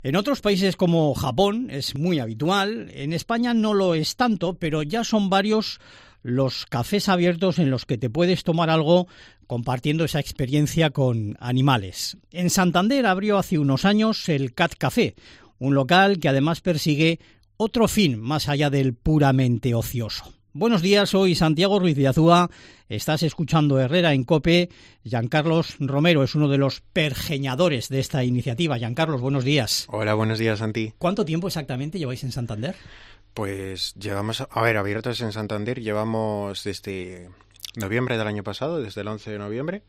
En otros países como Japón es muy habitual, en España no lo es tanto, pero ya son varios los cafés abiertos en los que te puedes tomar algo compartiendo esa experiencia con animales. En Santander abrió hace unos años el Cat Café, un local que además persigue otro fin más allá del puramente ocioso. Buenos días, soy Santiago Ruiz de Azúa, estás escuchando Herrera en COPE. Giancarlos Romero es uno de los pergeñadores de esta iniciativa. Giancarlos, buenos días. Hola, buenos días, Santi. ¿Cuánto tiempo exactamente lleváis en Santander? Pues llevamos, abiertos en Santander llevamos desde noviembre del año pasado, desde el 11 de noviembre,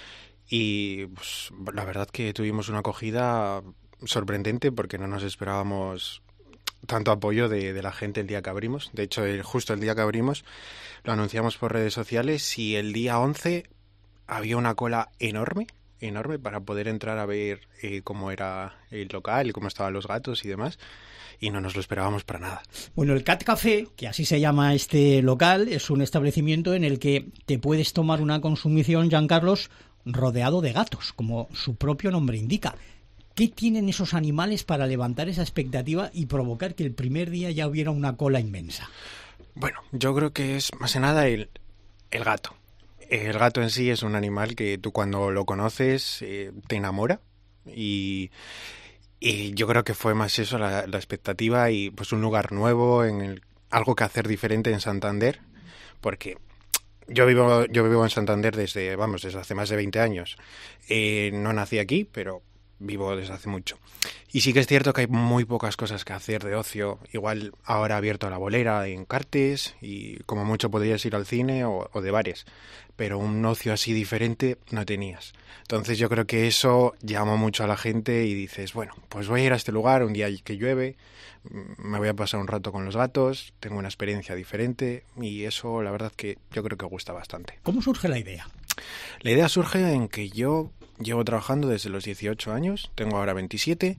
y pues, la verdad que tuvimos una acogida sorprendente porque no nos esperábamos tanto apoyo de la gente el día que abrimos. De hecho, justo el día que abrimos lo anunciamos por redes sociales y el día 11 había una cola enorme para poder entrar a ver cómo era el local y cómo estaban los gatos y demás, y no nos lo esperábamos para nada. Bueno, el Cat Café, que así se llama este local, es un establecimiento en el que te puedes tomar una consumición, Giancarlos, rodeado de gatos, como su propio nombre indica. ¿Qué tienen esos animales para levantar esa expectativa y provocar que el primer día ya hubiera una cola inmensa? Bueno, yo creo que es más que nada el gato. El gato en sí es un animal que tú cuando lo conoces te enamora y yo creo que fue más eso la expectativa y pues un lugar nuevo, algo que hacer diferente en Santander, porque yo vivo en Santander desde hace más de 20 años. No nací aquí, pero vivo desde hace mucho. Y sí que es cierto que hay muy pocas cosas que hacer de ocio. Igual ahora ha abierto la bolera en Cartes y como mucho podrías ir al cine o de bares, pero un ocio así diferente no tenías. Entonces yo creo que eso llama mucho a la gente y dices, bueno, pues voy a ir a este lugar un día que llueve, me voy a pasar un rato con los gatos, tengo una experiencia diferente y eso la verdad que yo creo que gusta bastante. ¿Cómo surge la idea? La idea surge en que yo llevo trabajando desde los 18 años, tengo ahora 27,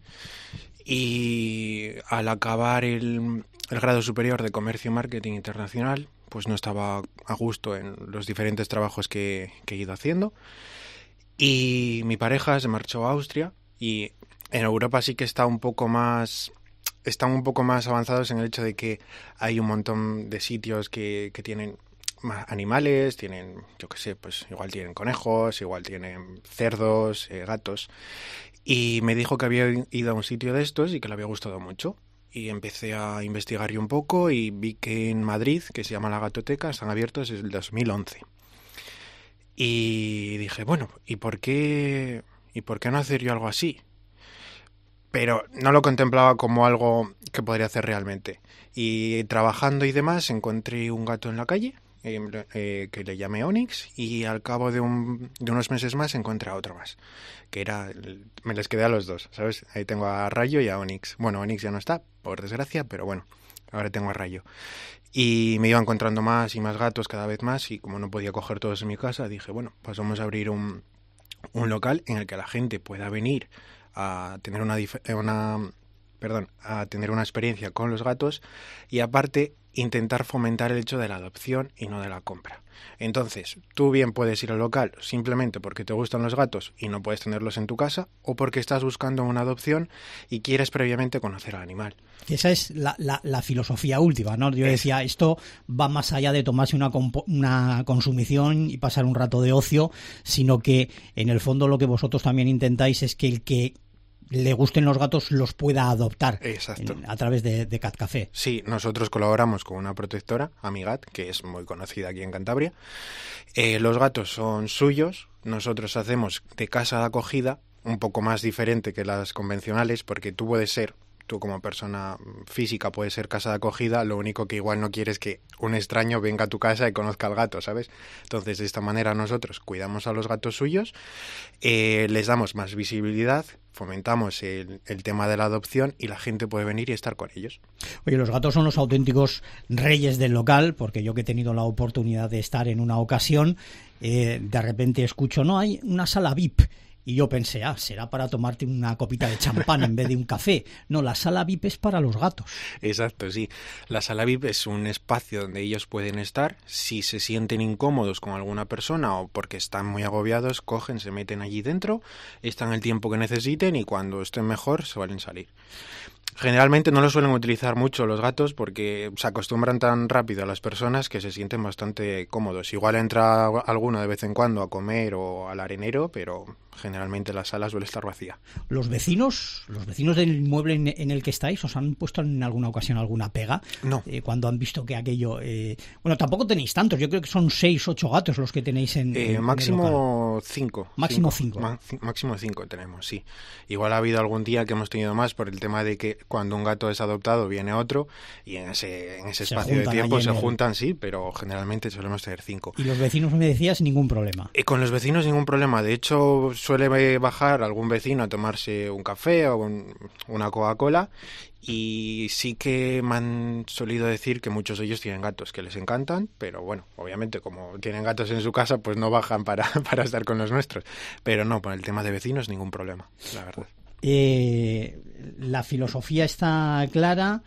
y al acabar el grado superior de Comercio y Marketing Internacional, pues no estaba a gusto en los diferentes trabajos que he ido haciendo, y mi pareja se marchó a Austria, y en Europa sí que están un poco más avanzados en el hecho de que hay un montón de sitios que tienen animales, tienen, yo qué sé, pues igual tienen conejos, igual tienen cerdos, gatos, y me dijo que había ido a un sitio de estos y que le había gustado mucho, y empecé a investigar yo un poco y vi que en Madrid, que se llama La Gatoteca, están abiertos desde el 2011, y dije, bueno, ¿y por qué no hacer yo algo así? Pero no lo contemplaba como algo que podría hacer realmente, y trabajando y demás encontré un gato en la calle que le llamé Onyx, y al cabo de unos meses más encontré a otro más, que me les quedé a los dos, ¿sabes? Ahí tengo a Rayo y a Onyx. Bueno, Onyx ya no está, por desgracia, pero bueno, ahora tengo a Rayo. Y me iba encontrando más y más gatos cada vez más, y como no podía coger todos en mi casa, dije, bueno, pues vamos a abrir un local en el que la gente pueda venir a tener a tener una experiencia con los gatos y aparte intentar fomentar el hecho de la adopción y no de la compra. Entonces, tú bien puedes ir al local simplemente porque te gustan los gatos y no puedes tenerlos en tu casa, o porque estás buscando una adopción y quieres previamente conocer al animal. Esa es la filosofía última, ¿no? Yo decía, esto va más allá de tomarse una consumición y pasar un rato de ocio, sino que en el fondo lo que vosotros también intentáis es que el que le gusten los gatos los pueda adoptar. Exacto. A través de Cat Café. Sí, nosotros colaboramos con una protectora, Amigat, que es muy conocida aquí en Cantabria. Los gatos son suyos, nosotros hacemos de casa de acogida, un poco más diferente que las convencionales, porque tú como persona física puedes ser casa de acogida, lo único que igual no quieres es que un extraño venga a tu casa y conozca al gato, ¿sabes? Entonces, de esta manera nosotros cuidamos a los gatos suyos, les damos más visibilidad, fomentamos el tema de la adopción y la gente puede venir y estar con ellos. Oye, los gatos son los auténticos reyes del local, porque yo que he tenido la oportunidad de estar en una ocasión, de repente escucho, no, hay una sala VIP. Y yo pensé, será para tomarte una copita de champán en vez de un café. No, la sala VIP es para los gatos. Exacto, sí. La sala VIP es un espacio donde ellos pueden estar. Si se sienten incómodos con alguna persona o porque están muy agobiados, cogen, se meten allí dentro, están el tiempo que necesiten y cuando estén mejor suelen salir. Generalmente no lo suelen utilizar mucho los gatos porque se acostumbran tan rápido a las personas que se sienten bastante cómodos. Igual entra alguno de vez en cuando a comer o al arenero, pero generalmente la sala suele estar vacía. ¿Los vecinos del inmueble en el que estáis os han puesto en alguna ocasión alguna pega? No. Cuando han visto que aquello... Bueno, tampoco tenéis tantos, yo creo que son 6, 8 gatos los que tenéis en máximo 5. Máximo 5. Máximo 5 tenemos, sí. Igual ha habido algún día que hemos tenido más por el tema de que cuando un gato es adoptado viene otro y en ese espacio de tiempo se juntan, sí, pero generalmente solemos tener 5. ¿Y los vecinos, me decías, ningún problema? Con los vecinos ningún problema. De hecho, suele bajar algún vecino a tomarse un café o una Coca-Cola y sí que me han solido decir que muchos de ellos tienen gatos que les encantan, pero bueno, obviamente como tienen gatos en su casa, pues no bajan para estar con los nuestros. Pero no, por el tema de vecinos ningún problema, la verdad. La filosofía está clara,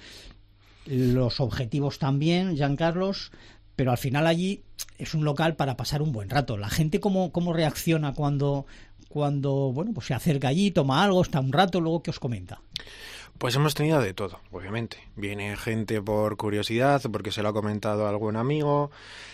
los objetivos también, Giancarlos, pero al final allí es un local para pasar un buen rato. La gente cómo reacciona cuando bueno, pues se acerca allí, toma algo, está un rato, luego ¿qué os comenta? Pues hemos tenido de todo, obviamente. Viene gente por curiosidad, porque se lo ha comentado algún amigo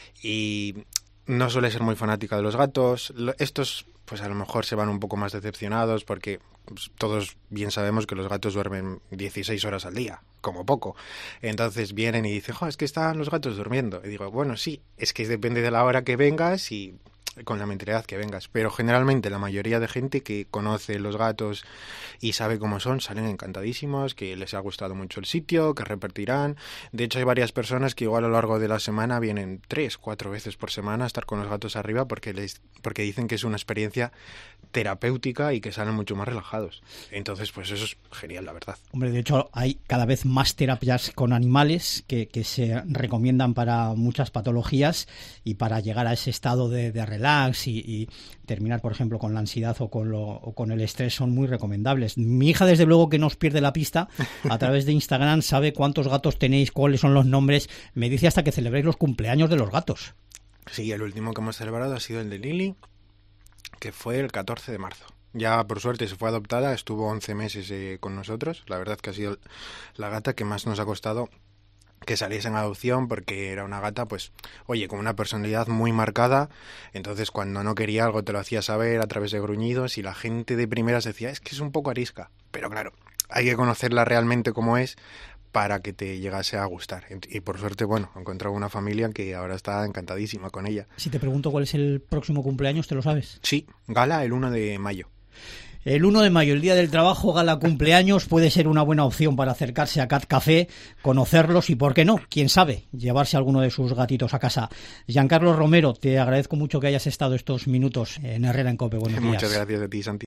y no suele ser muy fanática de los gatos. Estos pues a lo mejor se van un poco más decepcionados porque pues, todos bien sabemos que los gatos duermen 16 horas al día, como poco. Entonces vienen y dicen, es que están los gatos durmiendo. Y digo, bueno, sí, es que depende de la hora que vengas y con la mentalidad que vengas, pero generalmente la mayoría de gente que conoce los gatos y sabe cómo son, salen encantadísimos, que les ha gustado mucho el sitio, que repetirán. De hecho hay varias personas que igual a lo largo de la semana vienen 3-4 veces por semana a estar con los gatos arriba porque dicen que es una experiencia terapéutica y que salen mucho más relajados. Entonces pues eso es genial, la verdad. Hombre, de hecho hay cada vez más terapias con animales que se recomiendan para muchas patologías y para llegar a ese estado de relax y terminar, por ejemplo, con la ansiedad o con el estrés son muy recomendables. Mi hija, desde luego, que no os pierde la pista, a través de Instagram sabe cuántos gatos tenéis, cuáles son los nombres, me dice hasta que celebréis los cumpleaños de los gatos. Sí, el último que hemos celebrado ha sido el de Lily, que fue el 14 de marzo. Ya, por suerte, se fue adoptada, estuvo 11 meses con nosotros. La verdad que ha sido la gata que más nos ha costado que saliese en adopción porque era una gata, pues, oye, con una personalidad muy marcada. Entonces, cuando no quería algo te lo hacía saber a través de gruñidos y la gente de primeras decía, es que es un poco arisca. Pero claro, hay que conocerla realmente como es para que te llegase a gustar. Y por suerte, bueno, he encontrado una familia que ahora está encantadísima con ella. Si te pregunto cuál es el próximo cumpleaños, ¿te lo sabes? Sí, gala el 1 de mayo. El 1 de mayo, el Día del Trabajo, gala cumpleaños, puede ser una buena opción para acercarse a Cat Café, conocerlos y, ¿por qué no? Quién sabe, llevarse a alguno de sus gatitos a casa. Giancarlos Romero, te agradezco mucho que hayas estado estos minutos en Herrera en COPE. Buenos días. Muchas gracias a ti, Santi.